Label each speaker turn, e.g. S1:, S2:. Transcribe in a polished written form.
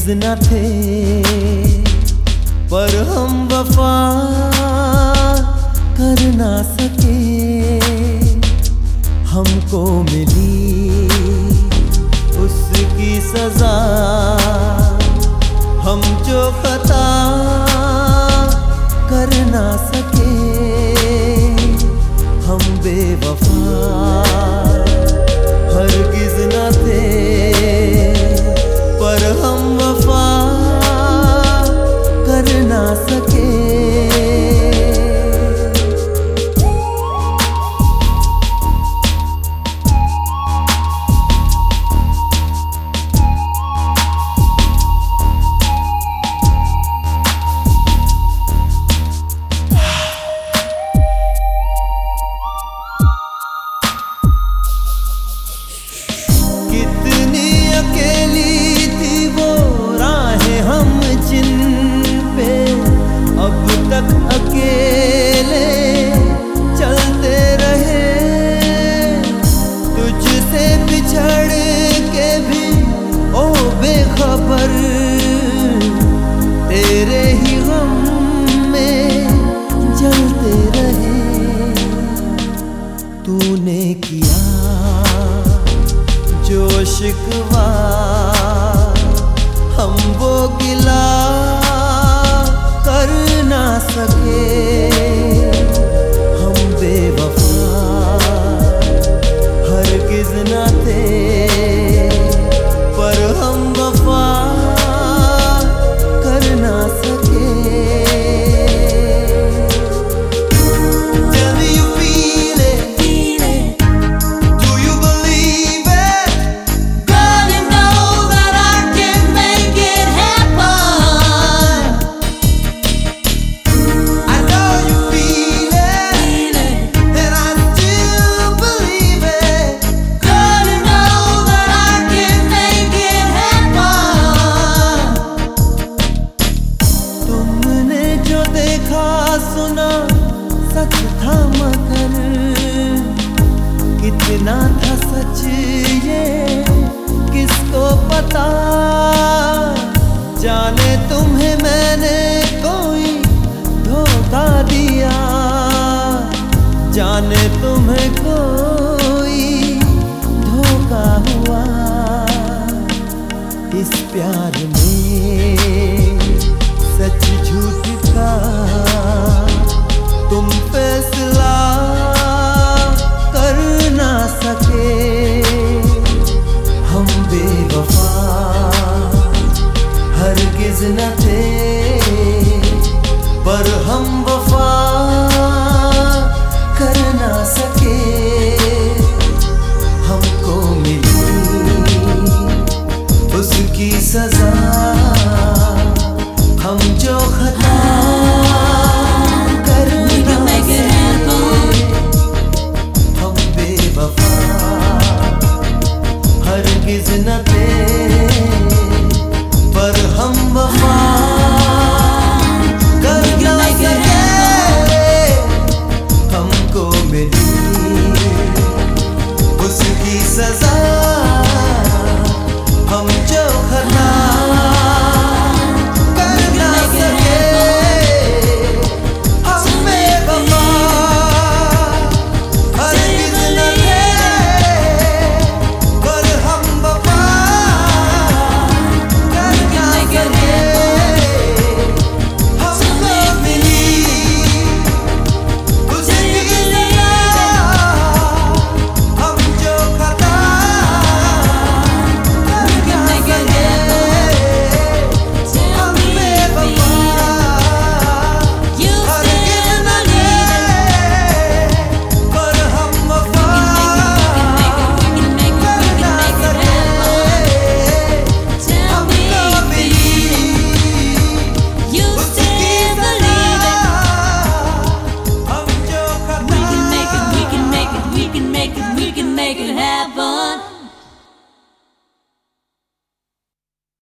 S1: हरगिज न थे, पर हम वफा कर ना सके। हमको मिली उसकी सजा, हम जो खता कर ना सके। हम बेवफा हरगिज न थे, पर हम वफा कर ना सके। अकेले चलते रहे, तुझसे बिछड़ के भी ओ बेखबर, तेरे ही गम में जलते रहे। तूने किया जो शिकवा, हम वो गिला कर ना सके। हम बेवफा हरगिज न थे, पर हम वफा कर ना सके। सुना सच था मगर कितना था सच ये किसको पता। जाने तुम्हें मैंने कोई धोखा दिया, जाने तुम्हें कोई धोखा हुआ। इस प्यार में सच झूठ का तुम फैसला कर ना सके। हम बेवफा हरगिज न थे, पर हम वफा कर ना सके। हमको मिली उसकी सजा, हम जो खता